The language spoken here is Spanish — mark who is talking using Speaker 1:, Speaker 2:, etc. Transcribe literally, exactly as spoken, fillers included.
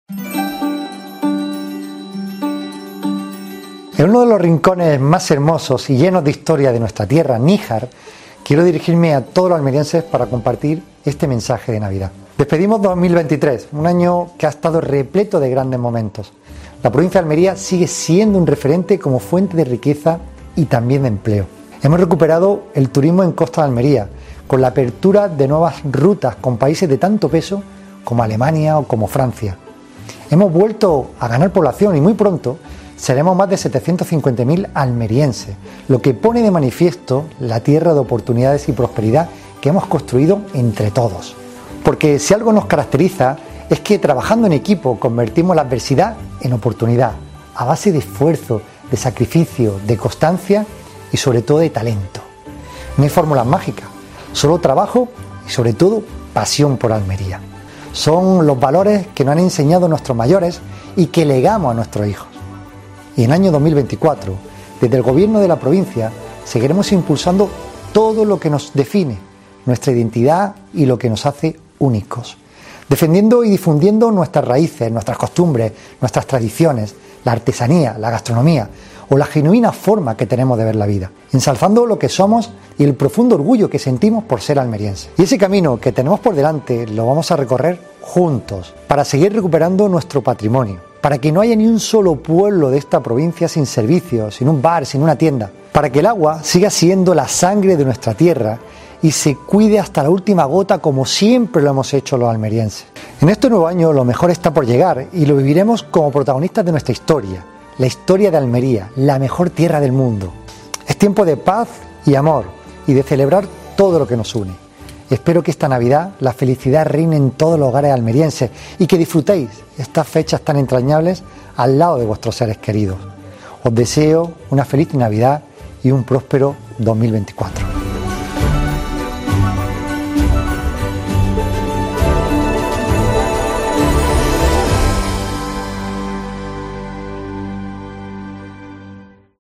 Speaker 1: En uno de los rincones más hermosos y llenos de historia de nuestra tierra, Níjar, quiero dirigirme a todos los almerienses para compartir este mensaje de Navidad. Despedimos dos mil veintitrés, un año que ha estado repleto de grandes momentos. La provincia de Almería sigue siendo un referente como fuente de riqueza y también de empleo. Hemos recuperado el turismo en Costa de Almería, con la apertura de nuevas rutas con países de tanto peso como Alemania o como Francia. Hemos vuelto a ganar población y muy pronto seremos más de setecientos cincuenta mil almerienses, lo que pone de manifiesto la tierra de oportunidades y prosperidad que hemos construido entre todos. Porque si algo nos caracteriza es que trabajando en equipo convertimos la adversidad en oportunidad, a base de esfuerzo, de sacrificio, de constancia y sobre todo de talento. No hay fórmulas mágicas, solo trabajo y sobre todo pasión por Almería. Son los valores que nos han enseñado nuestros mayores y que legamos a nuestros hijos. Y en el año dos mil veinticuatro, desde el gobierno de la provincia, seguiremos impulsando todo lo que nos define, nuestra identidad y lo que nos hace únicos, defendiendo y difundiendo nuestras raíces, nuestras costumbres, nuestras tradiciones, la artesanía, la gastronomía o la genuina forma que tenemos de ver la vida, ensalzando lo que somos y el profundo orgullo que sentimos por ser almerienses. Y ese camino que tenemos por delante lo vamos a recorrer juntos para seguir recuperando nuestro patrimonio, para que no haya ni un solo pueblo de esta provincia sin servicios, sin un bar, sin una tienda, para que el agua siga siendo la sangre de nuestra tierra y se cuide hasta la última gota como siempre lo hemos hecho los almerienses. En este nuevo año lo mejor está por llegar y lo viviremos como protagonistas de nuestra historia, la historia de Almería, la mejor tierra del mundo. Es tiempo de paz y amor y de celebrar todo lo que nos une. Espero que esta Navidad la felicidad reine en todos los hogares almerienses y que disfrutéis estas fechas tan entrañables al lado de vuestros seres queridos. Os deseo una feliz Navidad y un próspero dos mil veinticuatro.